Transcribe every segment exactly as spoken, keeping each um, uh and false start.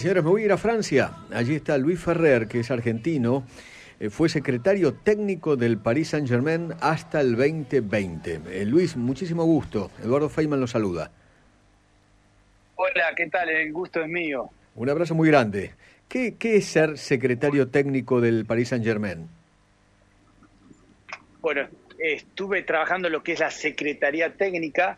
señores, me voy a ir a Francia. Allí está Luis Ferrer, que es argentino. Eh, fue secretario técnico del Paris Saint-Germain hasta el veinte veinte. Eh, Luis, muchísimo gusto. Eduardo Feynman lo saluda. Hola, ¿qué tal? El gusto es mío. Un abrazo muy grande. ¿Qué, qué es ser secretario técnico del Paris Saint-Germain? Bueno, estuve trabajando en lo que es la Secretaría Técnica.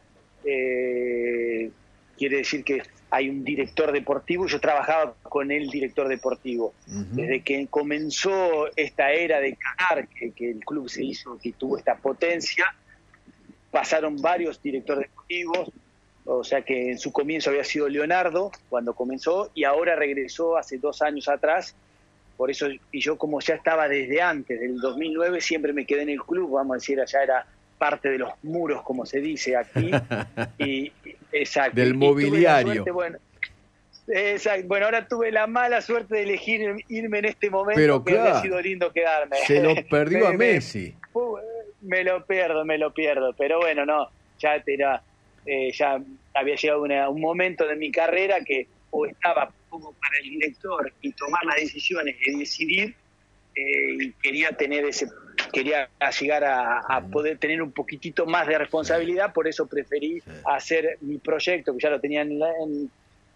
Eh, quiere decir que hay un director deportivo. Yo trabajaba con el director deportivo. Uh-huh. Desde que comenzó esta era de Qatar, que, que el club se hizo, que tuvo esta potencia, pasaron varios directores deportivos. O sea que en su comienzo había sido Leonardo cuando comenzó y ahora regresó hace dos años atrás. Por eso, y yo como ya estaba desde antes, del dos mil nueve, siempre me quedé en el club, vamos a decir, allá era parte de los muros, como se dice aquí. y, exacto. Del y mobiliario. Suerte, bueno, exacto. Bueno, ahora tuve la mala suerte de elegir irme en este momento, pero que claro, había sido lindo quedarme. Se lo perdió me, a Messi. Me, me lo pierdo, me lo pierdo. Pero bueno, no, ya era... Eh, ya había llegado una, un momento de mi carrera que o estaba como para el director y tomar las decisiones y decidir, eh, y quería tener ese quería llegar a, a poder tener un poquitito más de responsabilidad, por eso preferí sí. hacer mi proyecto, que ya lo tenía en, en,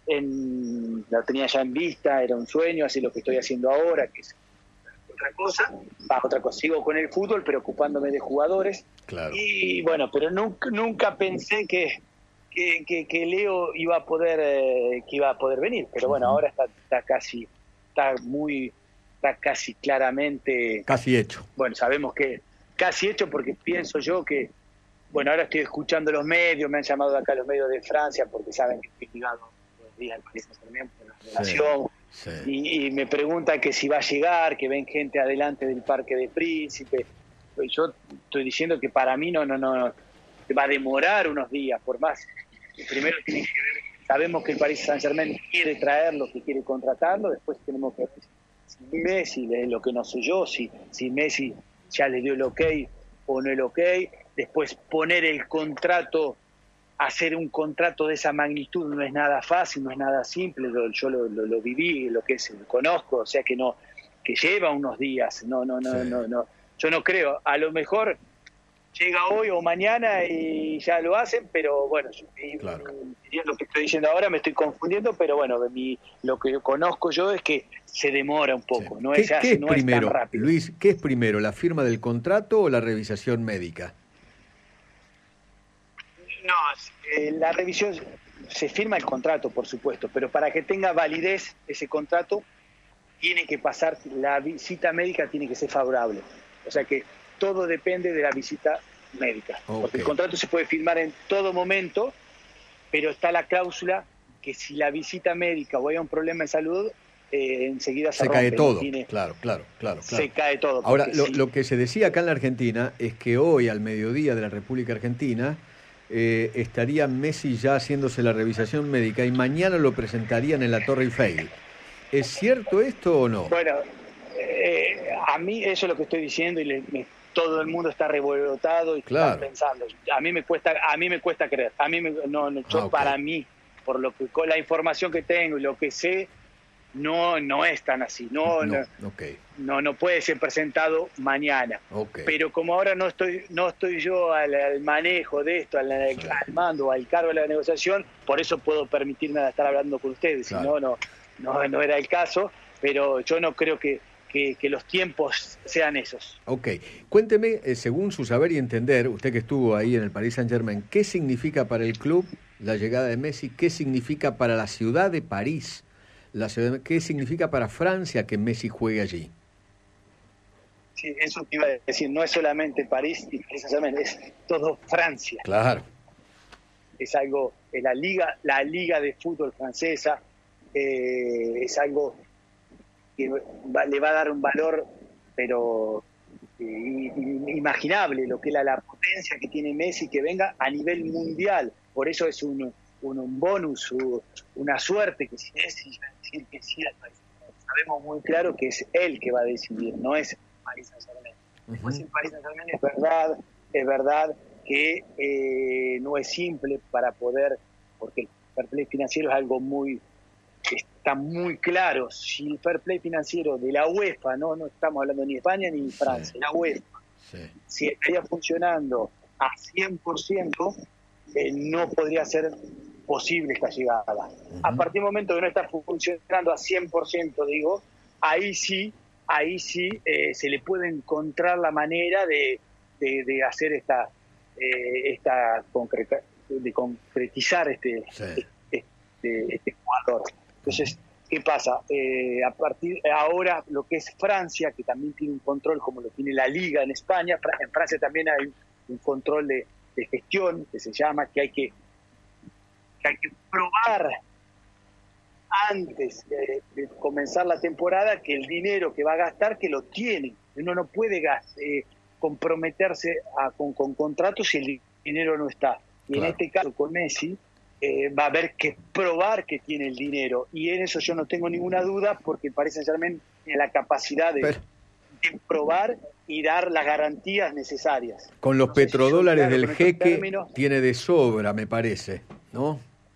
en lo tenía ya en vista, era un sueño, así lo que estoy haciendo ahora, que es otra cosa, va otra cosa, sigo con el fútbol preocupándome de jugadores. Claro. Y bueno, pero nunca nunca pensé que, que, que, que Leo iba a poder eh, que iba a poder venir, pero bueno, uh-huh. ahora está, está casi está muy está casi claramente casi hecho. Bueno, sabemos que casi hecho, porque pienso yo que bueno, ahora estoy escuchando los medios, me han llamado de acá los medios de Francia porque saben que estoy ligado los días al Paris Saint-Germain por la relación. Sí. Sí. Y, y me preguntan que si va a llegar, que ven gente adelante del Parque de Príncipe. Yo estoy diciendo que para mí no, no, no, va a demorar unos días, por más. Primero tiene que ver, sabemos que el Paris Saint-Germain quiere traerlo, que quiere contratarlo, después tenemos que ver si Messi, lo que no sé yo, si, si Messi ya le dio el ok o no el ok, después poner el contrato. Hacer un contrato de esa magnitud no es nada fácil, no es nada simple, yo lo, lo, lo viví, lo que es, lo conozco, o sea que no, que lleva unos días, no, no, no, sí. no, no, yo no creo, a lo mejor llega hoy o mañana y ya lo hacen, pero bueno, y, claro. y, y lo que estoy diciendo ahora me estoy confundiendo, pero bueno, mi, lo que conozco yo es que se demora un poco, sí. no, ¿Qué, es, ¿qué es no primero, es tan rápido. Luis, ¿qué es primero, la firma del contrato o la revisación médica? No, eh, la revisión, se firma el contrato, por supuesto, pero para que tenga validez ese contrato, tiene que pasar, la visita médica tiene que ser favorable. O sea que todo depende de la visita médica. Okay. Porque el contrato se puede firmar en todo momento, pero está la cláusula que si la visita médica o hay un problema de salud, eh, enseguida se, se rompe, cae todo. Tiene, claro, claro, claro, claro. Se cae todo. Ahora, lo, sí. lo que se decía acá en la Argentina es que hoy, al mediodía de la República Argentina, Eh, estaría Messi ya haciéndose la revisación médica y mañana lo presentarían en la Torre Eiffel. ¿Es cierto esto o no? Bueno, eh, a mí eso es lo que estoy diciendo y le, me, todo el mundo está revolotado y claro. está pensando. A mí me cuesta, a mí me cuesta creer. A mí me, no, no yo ah, okay. para mí, por lo que con la información que tengo y lo que sé, no no es tan así. No no, no, okay. no, no puede ser presentado mañana. Okay. Pero como ahora no estoy no estoy yo al, al manejo de esto, al, al, sí. al mando, al cargo de la negociación, por eso puedo permitirme estar hablando con ustedes. Claro. Si no, no, no, no era el caso, pero yo no creo que, que, que los tiempos sean esos. Ok. Cuénteme, eh, según su saber y entender, usted que estuvo ahí en el Paris Saint-Germain, ¿qué significa para el club la llegada de Messi? ¿Qué significa para la ciudad de París? La ciudad, ¿qué significa para Francia que Messi juegue allí? Sí, eso te iba a decir, no es solamente París y precisamente es todo Francia. Claro. Es algo, es la liga, la liga de fútbol francesa, eh, es algo que va, le va a dar un valor, pero eh, imaginable, lo que es la, la potencia que tiene Messi, que venga a nivel mundial. Por eso es un, un, un bonus, una suerte que si Messi va a decir que sí al país. Sabemos muy claro que es él que va a decidir, no es Paris Saint-Germain. Uh-huh. Después el Paris Saint-Germain es verdad, es verdad que eh, no es simple para poder, porque el fair play financiero es algo muy está muy claro. Si el fair play financiero de la UEFA, no no estamos hablando ni de España ni de Francia, sí. la UEFA, sí. si estaría funcionando a cien por ciento, eh, no podría ser posible esta llegada. Uh-huh. A partir del momento que no está funcionando a cien por ciento, digo, ahí sí, ahí sí eh, se le puede encontrar la manera de, de, de hacer esta, eh, esta concreta, de concretizar este, sí. este, este jugador. Entonces, ¿qué pasa? Eh, a partir de ahora, lo que es Francia, que también tiene un control como lo tiene la Liga en España, en Francia también hay un control de, de gestión que se llama, que hay que, que hay que probar antes de, de comenzar la temporada que el dinero que va a gastar, que lo tiene. Uno no puede gas, eh, comprometerse a, con, con contratos si el dinero no está. Y claro. en este caso con Messi, Eh, va a haber que probar que tiene el dinero, y en eso yo no tengo ninguna duda, porque el Paris Saint-Germain tiene la capacidad de, de probar y dar las garantías necesarias. Con los no petrodólares si claro, del jeque términos, tiene de sobra, me parece, ¿no?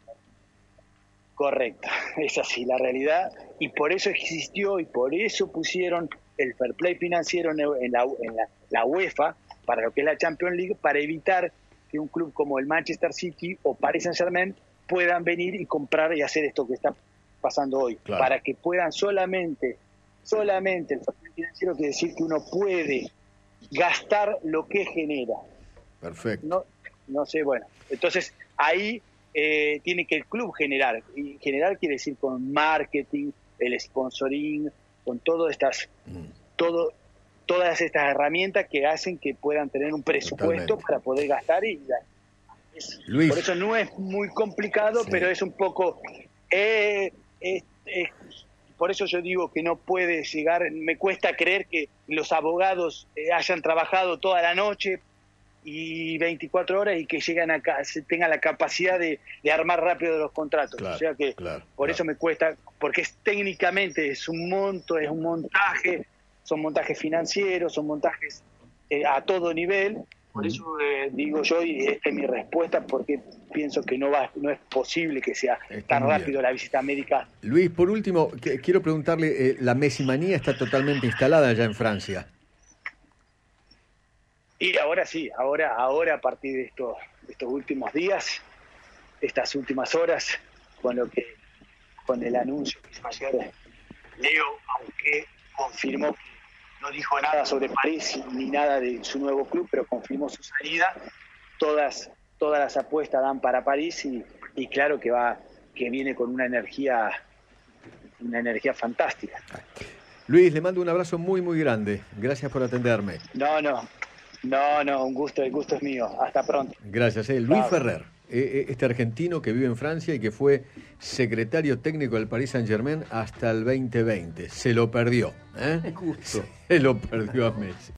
Correcto, es así la realidad, y por eso existió y por eso pusieron el fair play financiero en la, en la, la UEFA, para lo que es la Champions League, para evitar que un club como el Manchester City o Paris Saint-Germain puedan venir y comprar y hacer esto que está pasando hoy, claro. para que puedan solamente, solamente el factor financiero quiere decir que uno puede gastar lo que genera. Perfecto. No, no sé, bueno, entonces ahí eh, tiene que el club generar, y generar quiere decir con marketing, el sponsoring, con todas estas, mm. todo todas estas herramientas que hacen que puedan tener un presupuesto Totalmente. Para poder gastar y es, Luis. Por eso no es muy complicado, sí. pero es un poco eh, eh, eh, por eso yo digo que no puede llegar, me cuesta creer que los abogados eh, hayan trabajado toda la noche y veinticuatro horas y que llegan acá, tengan la capacidad de, de armar rápido los contratos, claro, o sea que claro, por claro. eso me cuesta, porque es técnicamente es un monto, es un montaje, son montajes financieros, son montajes eh, a todo nivel, por eso eh, digo yo, y esta es mi respuesta, porque pienso que no va, no es posible que sea está tan rápido bien. La visita médica. Luis, por último, que, quiero preguntarle, eh, la Messimanía está totalmente instalada ya en Francia. Y ahora sí, ahora, ahora a partir de estos, de estos últimos días, estas últimas horas, con lo que, con el anuncio que hizo ayer Leo, aunque confirmó que no dijo nada sobre París ni nada de su nuevo club, pero confirmó su salida. Todas, todas las apuestas dan para París y, y claro que va, que viene con una energía, una energía fantástica. Luis, le mando un abrazo muy muy grande. Gracias por atenderme. No, no, no, no, un gusto, el gusto es mío. Hasta pronto. Gracias. Eh. Luis Ferrer, eh, este argentino que vive en Francia y que fue secretario técnico del Paris Saint-Germain hasta el veinte veinte. Se lo perdió, ¿eh? Justo. Se lo perdió a Messi.